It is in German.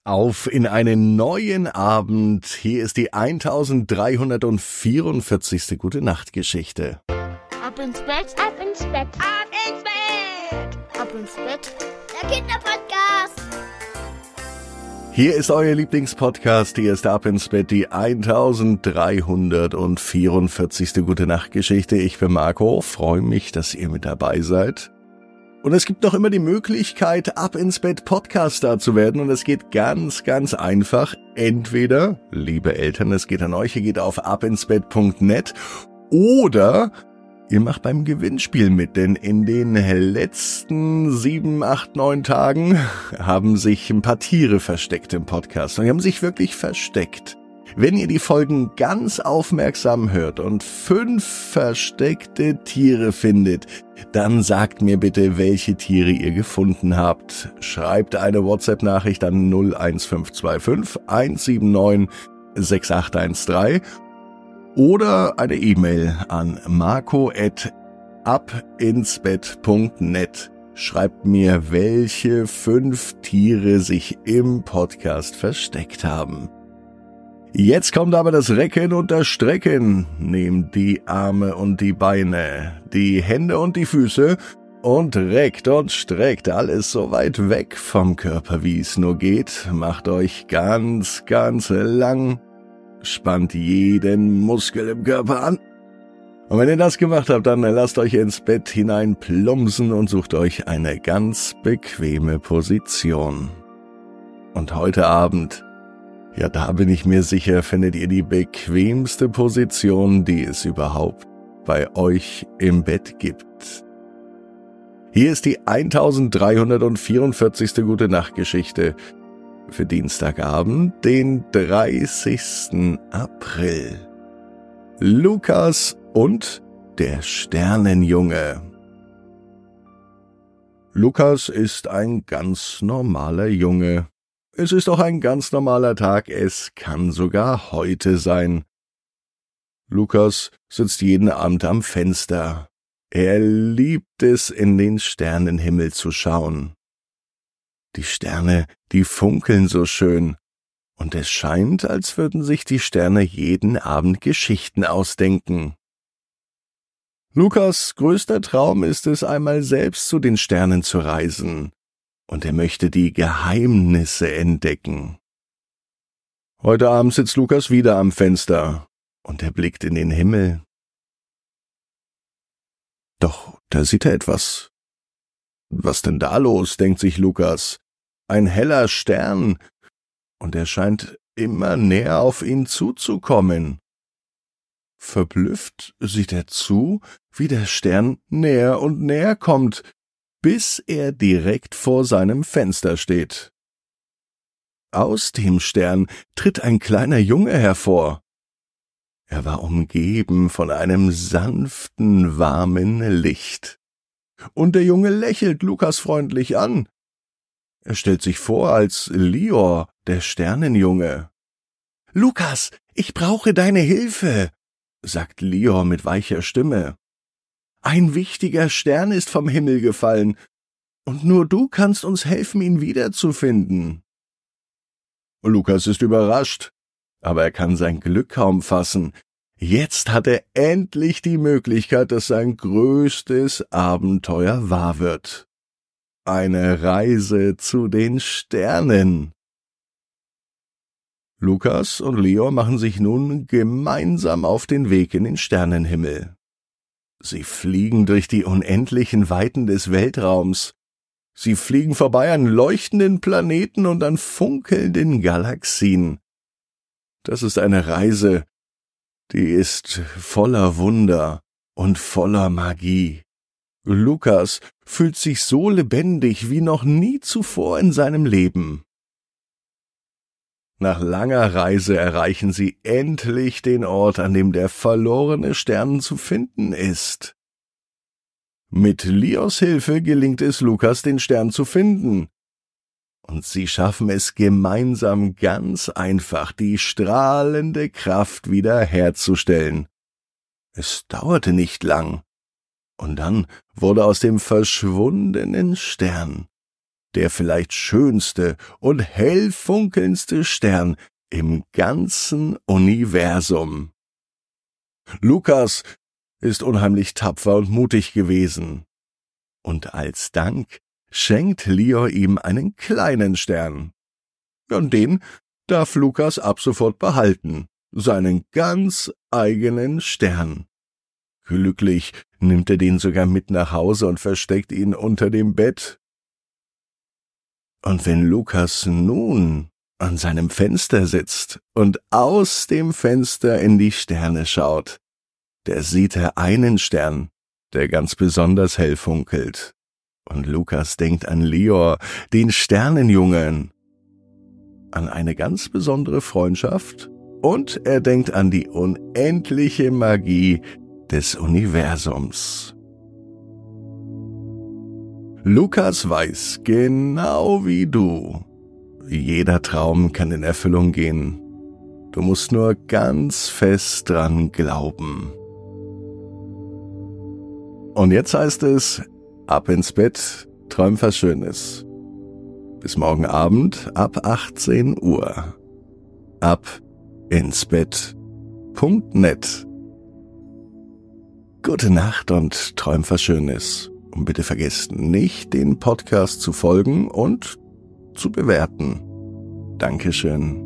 Auf in einen neuen Abend. Hier ist die 1344. Gute-Nacht-Geschichte. Ab ins Bett, ab ins Bett, ab ins Bett, ab ins Bett. Der Kinderpodcast. Hier ist euer Lieblingspodcast. Hier ist Ab ins Bett, die 1344. Gute-Nacht-Geschichte. Ich bin Marco, freue mich, dass ihr mit dabei seid. Und es gibt noch immer die Möglichkeit, Ab ins Bett Podcaster zu werden. Und es geht ganz, ganz einfach. Entweder, liebe Eltern, es geht an euch, ihr geht auf abinsbett.net oder ihr macht beim Gewinnspiel mit. Denn in den letzten 7, 8, 9 Tagen haben sich ein paar Tiere versteckt im Podcast. Und die haben sich wirklich versteckt. Wenn ihr die Folgen ganz aufmerksam hört und 5 versteckte Tiere findet, dann sagt mir bitte, welche Tiere ihr gefunden habt. Schreibt eine WhatsApp-Nachricht an 01525 179 6813 oder eine E-Mail an marco@abinsbett.net. Schreibt mir, welche 5 Tiere sich im Podcast versteckt haben. Jetzt kommt aber das Recken und das Strecken. Nehmt die Arme und die Beine, die Hände und die Füße und reckt und streckt alles so weit weg vom Körper, wie es nur geht. Macht euch ganz, ganz lang. Spannt jeden Muskel im Körper an. Und wenn ihr das gemacht habt, dann lasst euch ins Bett hinein plumpsen und sucht euch eine ganz bequeme Position. Und heute Abend, ja, da bin ich mir sicher, findet ihr die bequemste Position, die es überhaupt bei euch im Bett gibt. Hier ist die 1344. Gute-Nacht-Geschichte für Dienstagabend, den 30. April. Lukas und der Sternenjunge. Lukas ist ein ganz normaler Junge. Es ist auch ein ganz normaler Tag, es kann sogar heute sein. Lukas sitzt jeden Abend am Fenster. Er liebt es, in den Sternenhimmel zu schauen. Die Sterne, die funkeln so schön, und es scheint, als würden sich die Sterne jeden Abend Geschichten ausdenken. Lukas' größter Traum ist es, einmal selbst zu den Sternen zu reisen. Und er möchte die Geheimnisse entdecken. Heute Abend sitzt Lukas wieder am Fenster und er blickt in den Himmel. Doch da sieht er etwas. Was denn da los, denkt sich Lukas. Ein heller Stern, und er scheint immer näher auf ihn zuzukommen. Verblüfft sieht er zu, wie der Stern näher und näher kommt, bis er direkt vor seinem Fenster steht. Aus dem Stern tritt ein kleiner Junge hervor. Er war umgeben von einem sanften, warmen Licht. Und der Junge lächelt Lukas freundlich an. Er stellt sich vor als Lior, der Sternenjunge. »Lukas, ich brauche deine Hilfe«, sagt Lior mit weicher Stimme. »Ein wichtiger Stern ist vom Himmel gefallen, und nur du kannst uns helfen, ihn wiederzufinden.« Lukas ist überrascht, aber er kann sein Glück kaum fassen. Jetzt hat er endlich die Möglichkeit, dass sein größtes Abenteuer wahr wird. Eine Reise zu den Sternen. Lukas und Lior machen sich nun gemeinsam auf den Weg in den Sternenhimmel. Sie fliegen durch die unendlichen Weiten des Weltraums. Sie fliegen vorbei an leuchtenden Planeten und an funkelnden Galaxien. Das ist eine Reise, die ist voller Wunder und voller Magie. Lukas fühlt sich so lebendig wie noch nie zuvor in seinem Leben. Nach langer Reise erreichen sie endlich den Ort, an dem der verlorene Stern zu finden ist. Mit Liors Hilfe gelingt es Lukas, den Stern zu finden. Und sie schaffen es gemeinsam ganz einfach, die strahlende Kraft wiederherzustellen. Es dauerte nicht lang. Und dann wurde aus dem verschwundenen Stern der vielleicht schönste und hell funkelndste Stern im ganzen Universum. Lukas ist unheimlich tapfer und mutig gewesen. Und als Dank schenkt Lior ihm einen kleinen Stern. Und den darf Lukas ab sofort behalten, seinen ganz eigenen Stern. Glücklich nimmt er den sogar mit nach Hause und versteckt ihn unter dem Bett. Und wenn Lukas nun an seinem Fenster sitzt und aus dem Fenster in die Sterne schaut, da sieht er einen Stern, der ganz besonders hell funkelt. Und Lukas denkt an Lior, den Sternenjungen, an eine ganz besondere Freundschaft, und er denkt an die unendliche Magie des Universums. Lukas weiß, genau wie du, jeder Traum kann in Erfüllung gehen. Du musst nur ganz fest dran glauben. Und jetzt heißt es, ab ins Bett, träum was Schönes. Bis morgen Abend ab 18 Uhr. Ab ins Bett.net. Gute Nacht und träum was Schönes. Und bitte vergesst nicht, den Podcast zu folgen und zu bewerten. Dankeschön.